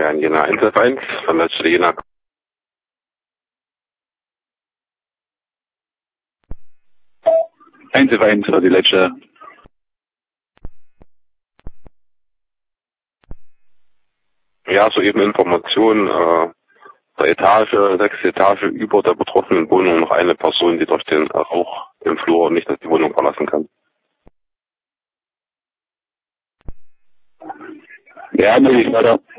Bayern Jena 1F1, Verletzte Jena. Eins auf eins war die letzte. Ja, soeben Informationen, der Etage, 6. Etage über der betroffenen Wohnung noch eine Person, die durch den Rauch im Flur nicht die Wohnung verlassen kann. Ja, muss ich weiter.